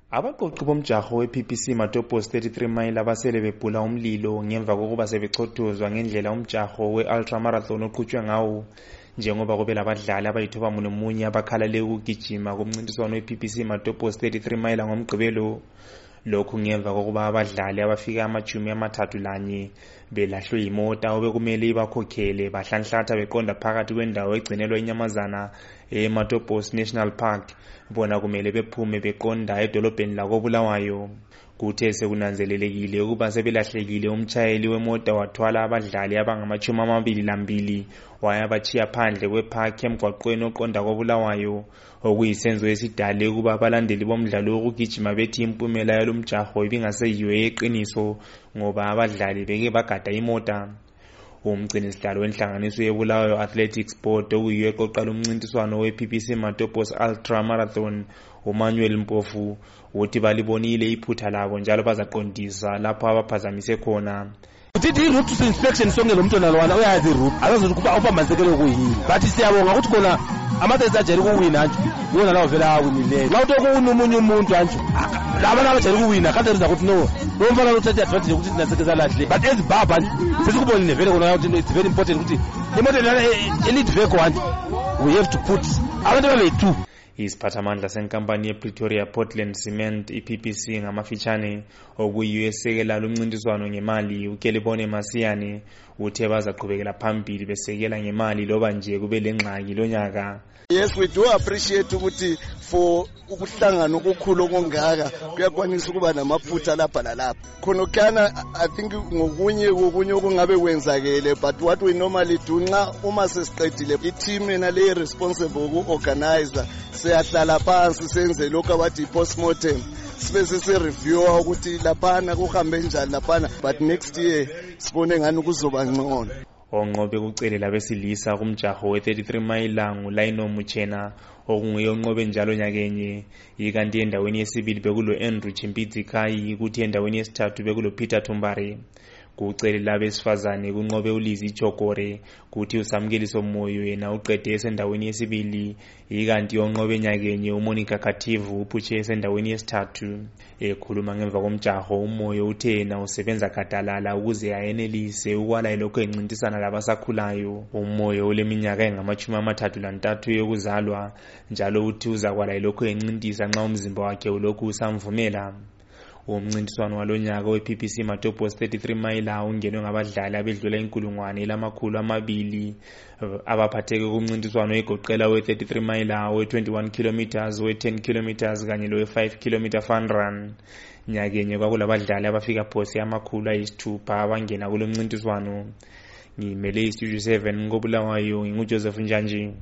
Abaqoqi bomjaho we-PPC Matopos 33 Mile abasele bebhula umlilo ngemva kokuba sebechothozwa ngendlela umjaho we-ultramarathon oqhutshwe ngawo njengoba kube labadlali abayithoba munye abakhalale ukugijima kumncintiswano we-PPC Matopos 33 Mile ngomgqibelo. Lokhu ngemva kokuba abadlali abafika ama-31 belahlwe yimota obekumele ibakhokhele bahlanhlatha beqonda phakathi kwendawo egcinelwa inyamazana eMatopos National Park, bona kumele bephume beqonda edolobheni lakoBulawayo. Kuthe sekunanzelelekile ukuba sebelahlekile, umtshayeli wemoto wathwala abadlali abangama-22 wayabachiya phandle kwepark emgwaqweni oqonda koBulawayo, okuyisenzo esidale ukuba abalandeli bomdlalo wokugijima bethi impumela yalomjaho ibingaseyiyo eqiniso ngoba abadlali beke bagada imota. Umgcinisihlalo wenhlanganiso yeBulawayo Athletics Board okuyiyo eqoqala umncintiswano we-PPC Matopos Ultra Marathon, uManuel Mpofu, uthi balibonile iphutha labo njalo bazaqondisa lapho abaphazamise khona. Uthi i-route to inspection sonke lo mntwana lwana uyazi i-route akazothi kuba uphambasekele kuyini, but siyabonga ukuthi khona amathesi ajayele ukuwina nje yona lawo vele awinileyo. La uthi kuwina omunye umuntu nje laba abajayele ukuwina kanti uza ukuthi no lo mfana uthatha advantage ukuthi sinasekeza lahle, but ezibaba sesikubonile vele kona ukuthi it's very important ukuthi imoto lana elite vehicle nje we have to put abantu babe-2. Isiphathamandla senkampani yePretoria Portland Cement iPPC ngamafitshane okuyiyo esekela lumncintiswano ngemali, uKelebone Masiyane, uthe bazaqhubekela phambili besekela ngemali loba nje kube lengxaki lonyaka. Yes, we do appreciate ukuthi for ukuhlangana okukhulu okungaka kuyakwanisa ukuba namaphutha lapha lalapha. Khonokana I think ngokunye okungabe kwenzakele, but what we normally do nxa uma sesiqedile i-team ena le responsible uku-organizer siyahlala phansi senze lokho abathi i-postmortem, sibe sesi-review ukuthi laphana kuhambe njani laphana, but next year sibone ngani kuzoba ngcono. Onqobe kucele labesilisa kumjaho we-33 Mile nguLaino Muchena okunguye onqobe njalo nyakenye, ikanti endaweni yesibili bekulo Andrew Chimpidzi Kai, kuthi endaweni yesithathu bekulo Peter Thumbare. Kucele labesifazane kunqobe uLizzy Chokore, kuthi uSamkeliso Moyo yena uqede esendaweni yesibili, ikanti onqobe nyakenye uMonica Khathivu uphutshe esendaweni yesithathu. Ekhuluma ngemva komjaho, uMoyo uthe yena usebenza gadalala ukuze ayenelise ukwala lokho encintisana labasakhulayo. uMoyo uleminyaka engama-33 yokuzalwa njalo uthi uzakwala lokho encintisa nxa umzimba wakhe ulokhu usamvumela. Umncintiswano walonyaka we-PPC Matopos 33 Mile ungenwe ngabadlali abedlula 200,000 abaphatheke kumncintiswano egoqela we-33 Mile, we-21 km, we-10 km kanye lowe-5 km fun run. Nyakenye kwakulabadlali abafika phose 600 abangena kulo mncintiswano. Ngimele iStudio 7 ngoBulawayo, nginguJoseph Njanji.